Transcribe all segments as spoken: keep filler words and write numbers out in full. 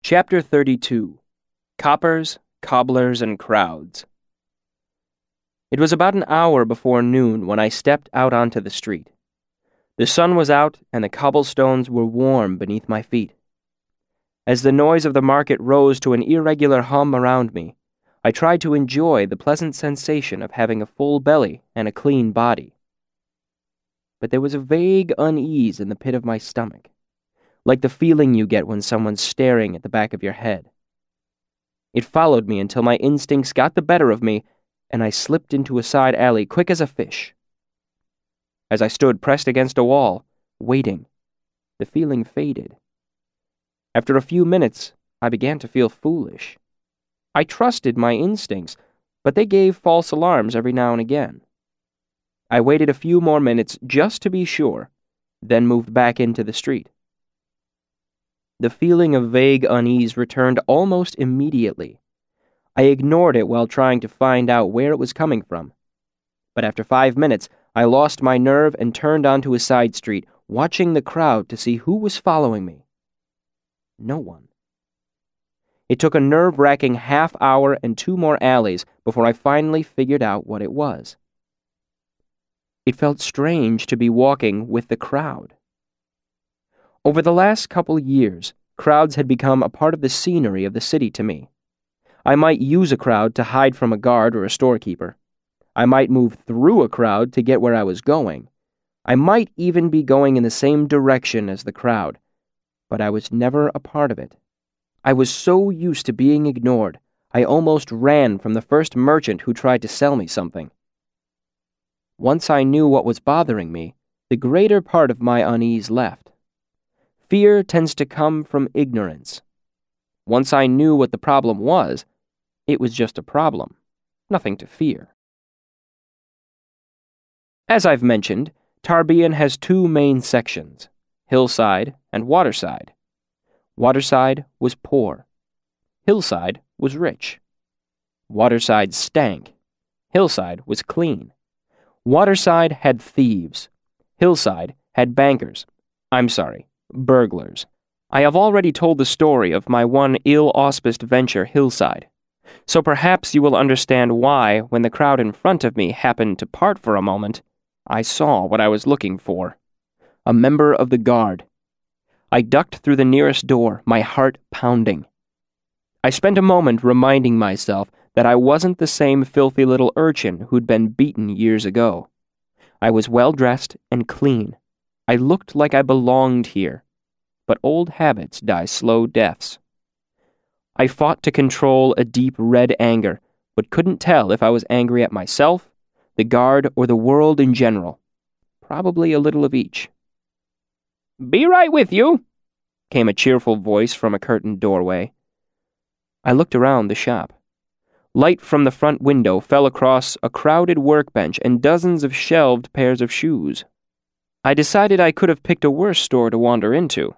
Chapter thirty-two. Coppers, Cobblers, and Crowds. It was about an hour before noon when I stepped out onto the street. The sun was out, and the cobblestones were warm beneath my feet. As the noise of the market rose to an irregular hum around me, I tried to enjoy the pleasant sensation of having a full belly and a clean body. But there was a vague unease in the pit of my stomach, like the feeling you get when someone's staring at the back of your head. It followed me until my instincts got the better of me, and I slipped into a side alley quick as a fish. As I stood pressed against a wall, waiting, the feeling faded. After a few minutes, I began to feel foolish. I trusted my instincts, but they gave false alarms every now and again. I waited a few more minutes just to be sure, then moved back into the street. The feeling of vague unease returned almost immediately. I ignored it while trying to find out where it was coming from. But after five minutes, I lost my nerve and turned onto a side street, watching the crowd to see who was following me. No one. It took a nerve-wracking half hour and two more alleys before I finally figured out what it was. It felt strange to be walking with the crowd. Over the last couple years, crowds had become a part of the scenery of the city to me. I might use a crowd to hide from a guard or a storekeeper. I might move through a crowd to get where I was going. I might even be going in the same direction as the crowd, but I was never a part of it. I was so used to being ignored, I almost ran from the first merchant who tried to sell me something. Once I knew what was bothering me, the greater part of my unease left. Fear tends to come from ignorance. Once I knew what the problem was, it was just a problem, nothing to fear. As I've mentioned, Tarbean has two main sections, Hillside and Waterside. Waterside was poor. Hillside was rich. Waterside stank. Hillside was clean. Waterside had thieves. Hillside had bankers. I'm sorry, burglars. I have already told the story of my one ill-auspiced venture, Hillside, so perhaps you will understand why, when the crowd in front of me happened to part for a moment, I saw what I was looking for. A member of the guard. I ducked through the nearest door, my heart pounding. I spent a moment reminding myself that I wasn't the same filthy little urchin who'd been beaten years ago. I was well-dressed and clean. I looked like I belonged here. But old habits die slow deaths. I fought to control a deep red anger, but couldn't tell if I was angry at myself, the guard, or the world in general. Probably a little of each. "Be right with you," came a cheerful voice from a curtained doorway. I looked around the shop. Light from the front window fell across a crowded workbench and dozens of shelved pairs of shoes. I decided I could have picked a worse store to wander into.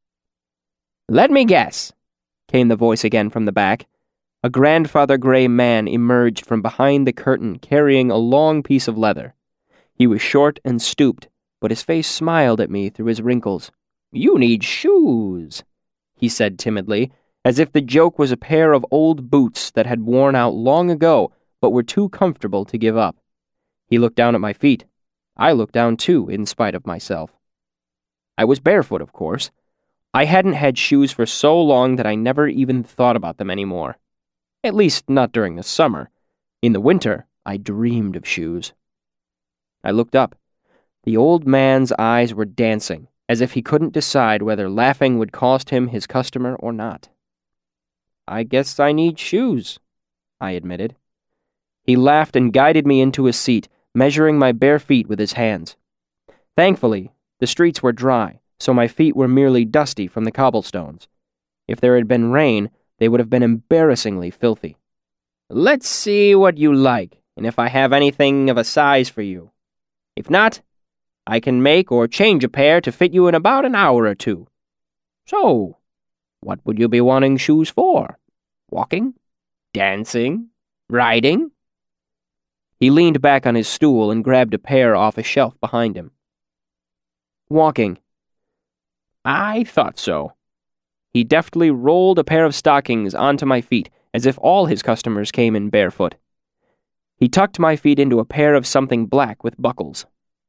"Let me guess," came the voice again from the back. A grandfather gray man emerged from behind the curtain carrying a long piece of leather. He was short and stooped, but his face smiled at me through his wrinkles. "You need shoes," he said timidly, as if the joke was a pair of old boots that had worn out long ago but were too comfortable to give up. He looked down at my feet. I looked down too, in spite of myself. I was barefoot, of course. I hadn't had shoes for so long that I never even thought about them anymore. At least not during the summer. In the winter, I dreamed of shoes. I looked up. The old man's eyes were dancing, as if he couldn't decide whether laughing would cost him his customer or not. "I guess I need shoes," I admitted. He laughed and guided me into a seat, measuring my bare feet with his hands. Thankfully, the streets were dry, so my feet were merely dusty from the cobblestones. If there had been rain, they would have been embarrassingly filthy. "Let's see what you like, and if I have anything of a size for you. If not, I can make or change a pair to fit you in about an hour or two. So, what would you be wanting shoes for? Walking? Dancing? Riding?" He leaned back on his stool and grabbed a pair off a shelf behind him. "Walking." "I thought so." He deftly rolled a pair of stockings onto my feet, as if all his customers came in barefoot. He tucked my feet into a pair of something black with buckles.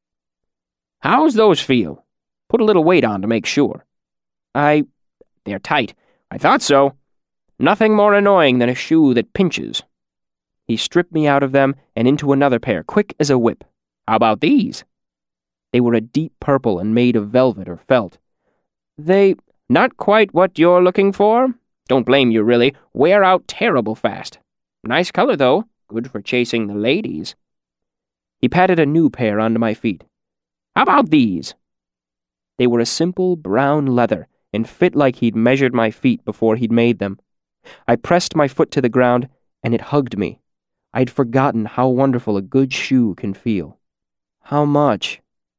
"How's those feel? Put a little weight on to make sure." I... They're tight. I thought so. Nothing more annoying than a shoe that pinches. He stripped me out of them and into another pair, quick as a whip. "How about these?" They were a deep purple and made of velvet or felt. They... Not quite what you're looking for. Don't blame you, really. Wear out terrible fast. Nice color, though. Good for chasing the ladies. He patted a new pair onto my feet. "How about these?" They were a simple brown leather and fit like he'd measured my feet before he'd made them. I pressed my foot to the ground, and it hugged me. I'd forgotten how wonderful a good shoe can feel. "How much?"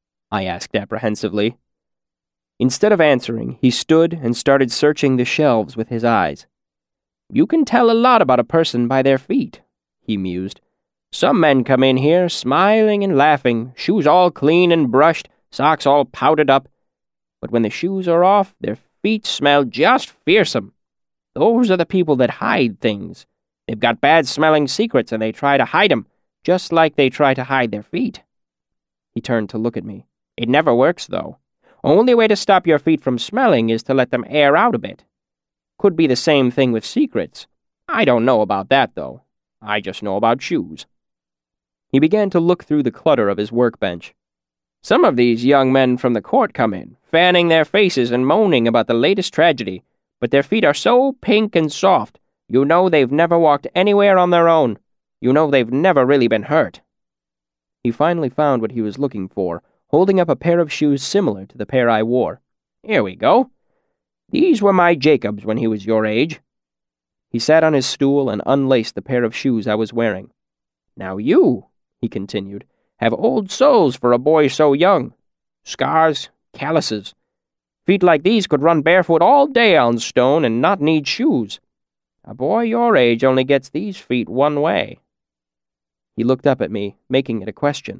I asked apprehensively. Instead of answering, he stood and started searching the shelves with his eyes. "You can tell a lot about a person by their feet," he mused. "Some men come in here smiling and laughing, shoes all clean and brushed, socks all powdered up. But when the shoes are off, their feet smell just fearsome. Those are the people that hide things. They've got bad-smelling secrets and they try to hide 'em, just like they try to hide their feet." He turned to look at me. "It never works, though. Only way to stop your feet from smelling is to let them air out a bit. Could be the same thing with secrets. I don't know about that, though. I just know about shoes." He began to look through the clutter of his workbench. "Some of these young men from the court come in, fanning their faces and moaning about the latest tragedy, but their feet are so pink and soft, you know they've never walked anywhere on their own. You know they've never really been hurt." He finally found what he was looking for, holding up a pair of shoes similar to the pair I wore. "Here we go. These were my Jacobs when he was your age." He sat on his stool and unlaced the pair of shoes I was wearing. "Now you," he continued, "have old soles for a boy so young. Scars, calluses. Feet like these could run barefoot all day on stone and not need shoes. A boy your age only gets these feet one way." He looked up at me, making it a question.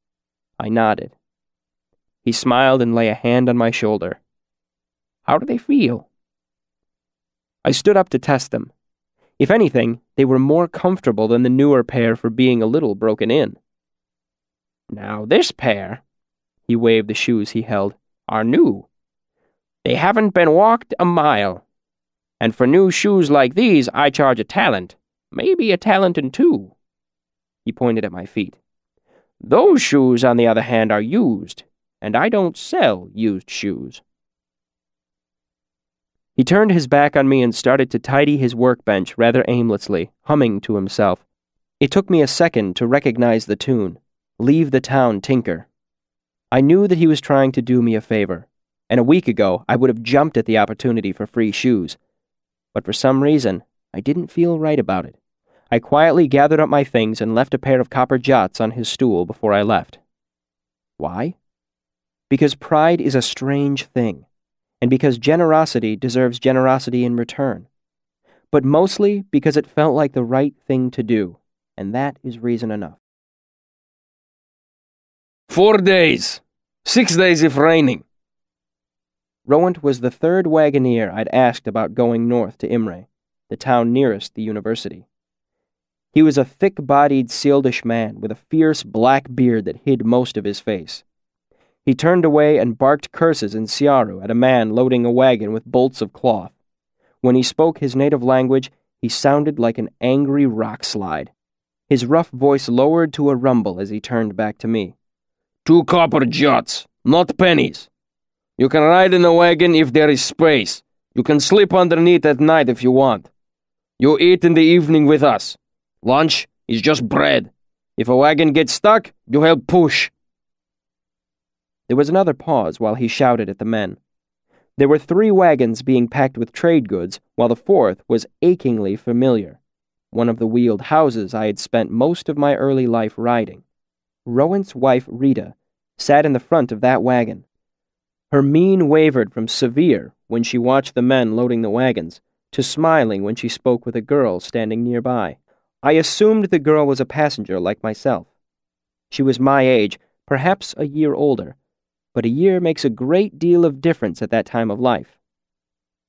I nodded. He smiled and lay a hand on my shoulder. "How do they feel?" I stood up to test them. If anything, they were more comfortable than the newer pair for being a little broken in. "Now this pair," he waved the shoes he held, "are new. They haven't been walked a mile. And for new shoes like these, I charge a talent, maybe a talent and two." He pointed at my feet. "Those shoes, on the other hand, are used, and I don't sell used shoes." He turned his back on me and started to tidy his workbench rather aimlessly, humming to himself. It took me a second to recognize the tune, "Leave the Town, Tinker." I knew that he was trying to do me a favor, and a week ago I would have jumped at the opportunity for free shoes. But for some reason, I didn't feel right about it. I quietly gathered up my things and left a pair of copper jots on his stool before I left. Why? Because pride is a strange thing, and because generosity deserves generosity in return. But mostly because it felt like the right thing to do, and that is reason enough. Four days. Six days if raining. Rowant was the third wagoner I'd asked about going north to Imre, the town nearest the university. He was a thick-bodied Sealdish man with a fierce black beard that hid most of his face. He turned away and barked curses in Siaru at a man loading a wagon with bolts of cloth. When he spoke his native language, he sounded like an angry rock slide. His rough voice lowered to a rumble as he turned back to me. Two copper jots, not pennies. You can ride in the wagon if there is space. You can sleep underneath at night if you want. You eat in the evening with us. Lunch is just bread. If a wagon gets stuck, you help push. There was another pause while he shouted at the men. There were three wagons being packed with trade goods, while the fourth was achingly familiar, one of the wheeled houses I had spent most of my early life riding. Rowant's wife, Rita, sat in the front of that wagon. Her mien wavered from severe when she watched the men loading the wagons to smiling when she spoke with a girl standing nearby. I assumed the girl was a passenger like myself. She was my age, perhaps a year older, but a year makes a great deal of difference at that time of life.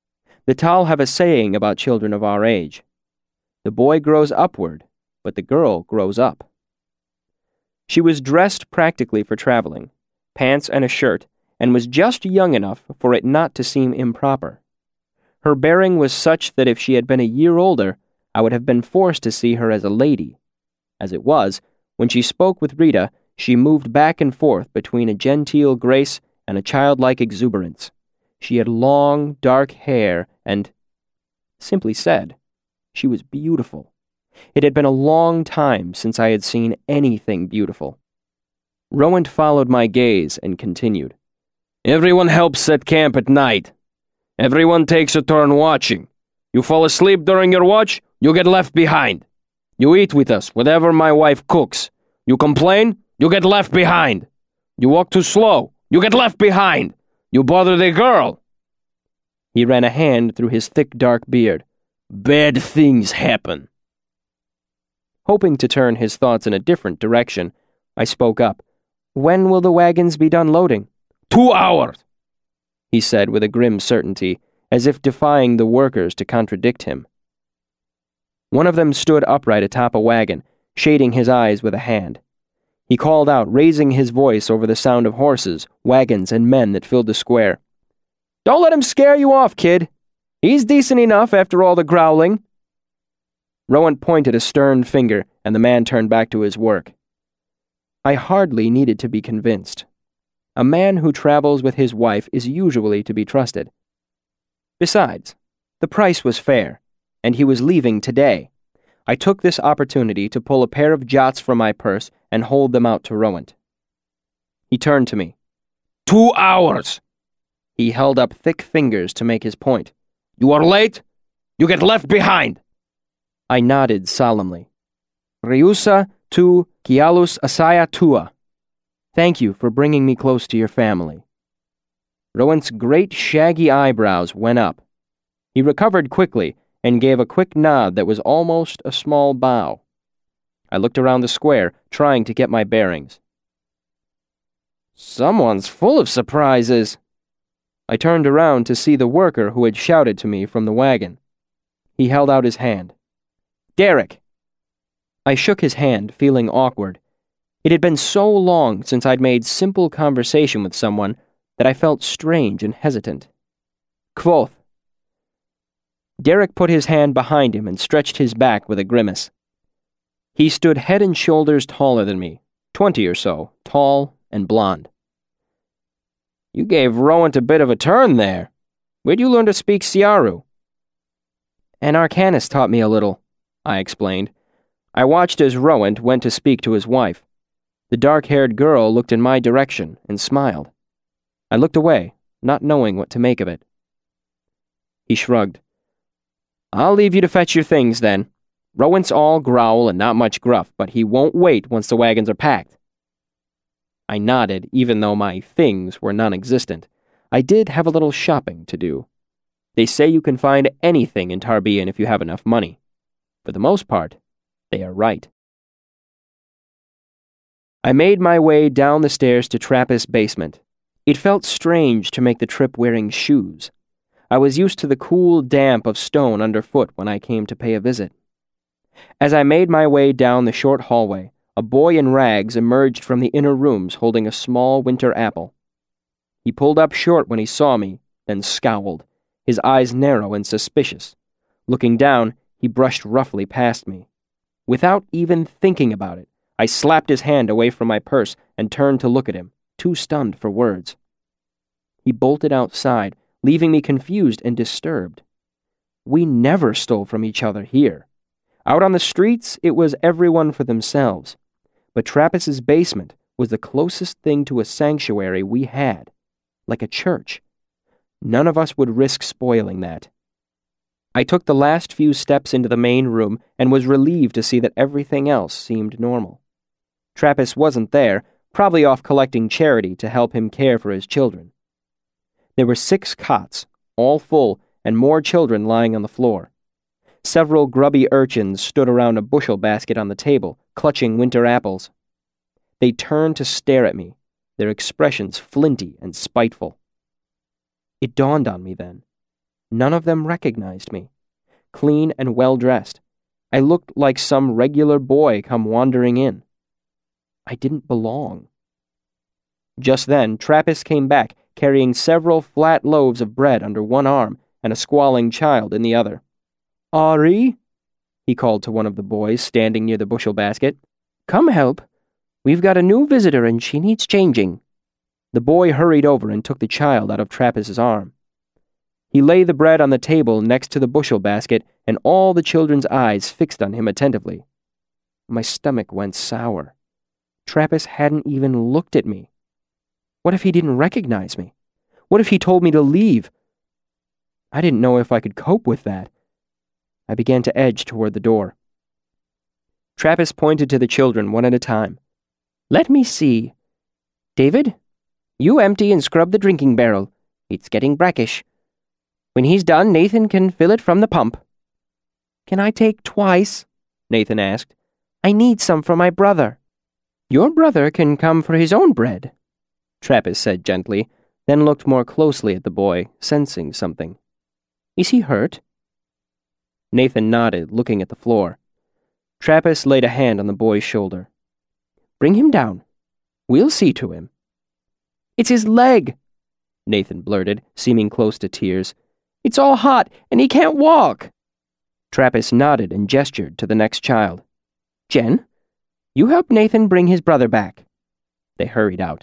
The Tal have a saying about children of our age. The boy grows upward, but the girl grows up. She was dressed practically for traveling, pants and a shirt, and was just young enough for it not to seem improper. Her bearing was such that if she had been a year older, I would have been forced to see her as a lady. As it was, when she spoke with Rita, she moved back and forth between a genteel grace and a childlike exuberance. She had long, dark hair and, simply said, she was beautiful. It had been a long time since I had seen anything beautiful. Rowant followed my gaze and continued. Everyone helps set camp at night. Everyone takes a turn watching. You fall asleep during your watch, you get left behind. You eat with us, whatever my wife cooks. You complain, you get left behind. You walk too slow, you get left behind. You bother the girl. He ran a hand through his thick dark beard. Bad things happen. Hoping to turn his thoughts in a different direction, I spoke up. When will the wagons be done loading? Two hours, he said with a grim certainty, as if defying the workers to contradict him. One of them stood upright atop a wagon, shading his eyes with a hand. He called out, raising his voice over the sound of horses, wagons, and men that filled the square. Don't let him scare you off, kid. He's decent enough after all the growling. Rowant pointed a stern finger, and the man turned back to his work. I hardly needed to be convinced. A man who travels with his wife is usually to be trusted. Besides, the price was fair, and he was leaving today. I took this opportunity to pull a pair of jots from my purse and hold them out to Rowant. He turned to me. Two hours! He held up thick fingers to make his point. You are late, you get left behind. I nodded solemnly. Reusa tu kialus asaya tua. Thank you for bringing me close to your family. Rowant's great shaggy eyebrows went up. He recovered quickly and gave a quick nod that was almost a small bow. I looked around the square, trying to get my bearings. Someone's full of surprises. I turned around to see the worker who had shouted to me from the wagon. He held out his hand. Derek! I shook his hand, feeling awkward. It had been so long since I'd made simple conversation with someone that I felt strange and hesitant. Quoth. Derek put his hand behind him and stretched his back with a grimace. He stood head and shoulders taller than me, twenty or so, tall and blond. You gave Rowant a bit of a turn there. Where'd you learn to speak Siaru? An arcanist taught me a little, I explained. I watched as Rowant went to speak to his wife. The dark-haired girl looked in my direction and smiled. I looked away, not knowing what to make of it. He shrugged. I'll leave you to fetch your things, then. Rowant's all growl and not much gruff, but he won't wait once the wagons are packed. I nodded, even though my things were non-existent. I did have a little shopping to do. They say you can find anything in Tarbean if you have enough money. For the most part, they are right. I made my way down the stairs to Trappist basement. It felt strange to make the trip wearing shoes. I was used to the cool damp of stone underfoot when I came to pay a visit. As I made my way down the short hallway, a boy in rags emerged from the inner rooms holding a small winter apple. He pulled up short when he saw me, then scowled, his eyes narrow and suspicious. Looking down, he brushed roughly past me. Without even thinking about it, I slapped his hand away from my purse and turned to look at him, too stunned for words. He bolted outside, leaving me confused and disturbed. We never stole from each other here. Out on the streets, it was everyone for themselves. But Trappist's basement was the closest thing to a sanctuary we had, like a church. None of us would risk spoiling that. I took the last few steps into the main room and was relieved to see that everything else seemed normal. Trappist wasn't there, probably off collecting charity to help him care for his children. There were six cots, all full, and more children lying on the floor. Several grubby urchins stood around a bushel basket on the table, clutching winter apples. They turned to stare at me, their expressions flinty and spiteful. It dawned on me then. None of them recognized me. Clean and well-dressed, I looked like some regular boy come wandering in. I didn't belong. Just then, Trappist came back, carrying several flat loaves of bread under one arm and a squalling child in the other. "Ari," he called to one of the boys standing near the bushel basket, "come help. We've got a new visitor and she needs changing." The boy hurried over and took the child out of Trappist's arm. He laid the bread on the table next to the bushel basket, and all the children's eyes fixed on him attentively. My stomach went sour. Trappist hadn't even looked at me. What if he didn't recognize me? What if he told me to leave? I didn't know if I could cope with that. I began to edge toward the door. Trappist pointed to the children one at a time. "Let me see. David, you empty and scrub the drinking barrel. It's getting brackish. When he's done, Nathan can fill it from the pump." "Can I take twice?" Nathan asked. "I need some for my brother." "Your brother can come for his own bread," Trappist said gently, then looked more closely at the boy, sensing something. "Is he hurt?" Nathan nodded, looking at the floor. Trappist laid a hand on the boy's shoulder. "Bring him down. We'll see to him." "It's his leg," Nathan blurted, seeming close to tears. "It's all hot, and he can't walk." Trappist nodded and gestured to the next child. "Jen, you help Nathan bring his brother back." They hurried out.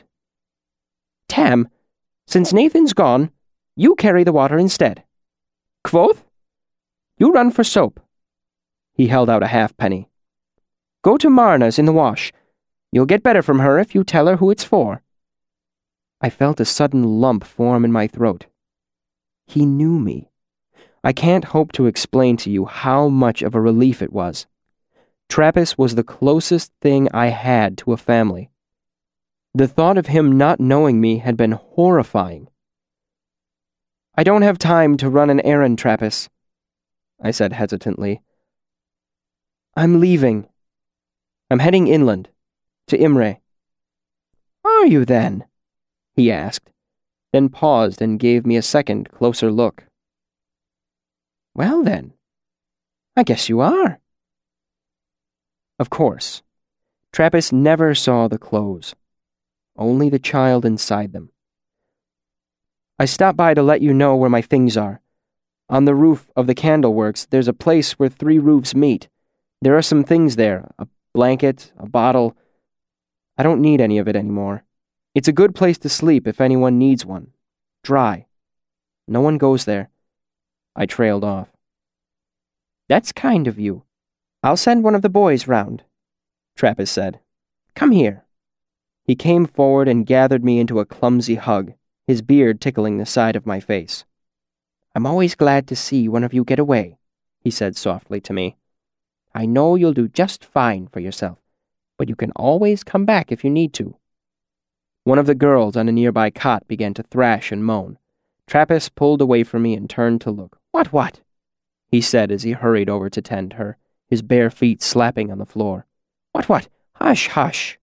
"Tam, since Nathan's gone, you carry the water instead. Quoth, you run for soap." He held out a halfpenny. "Go to Marna's in the wash. You'll get better from her if you tell her who it's for." I felt a sudden lump form in my throat. He knew me. I can't hope to explain to you how much of a relief it was. Trappist was the closest thing I had to a family. The thought of him not knowing me had been horrifying. "I don't have time to run an errand, Trappist," I said hesitantly. "I'm leaving. I'm heading inland, to Imre." "Are you then?" he asked, then paused and gave me a second, closer look. "Well then, I guess you are." Of course, Trappist never saw the clothes, only the child inside them. "I stopped by to let you know where my things are. On the roof of the Candleworks, there's a place where three roofs meet. There are some things there, a blanket, a bottle. I don't need any of it anymore. It's a good place to sleep if anyone needs one. Dry. No one goes there." I trailed off. "That's kind of you. I'll send one of the boys round," Trappist said. "Come here." He came forward and gathered me into a clumsy hug, his beard tickling the side of my face. "I'm always glad to see one of you get away," he said softly to me. "I know you'll do just fine for yourself, but you can always come back if you need to." One of the girls on a nearby cot began to thrash and moan. Trappist pulled away from me and turned to look. "What, what?" he said as he hurried over to tend her, his bare feet slapping on the floor. "What, what? Hush, hush."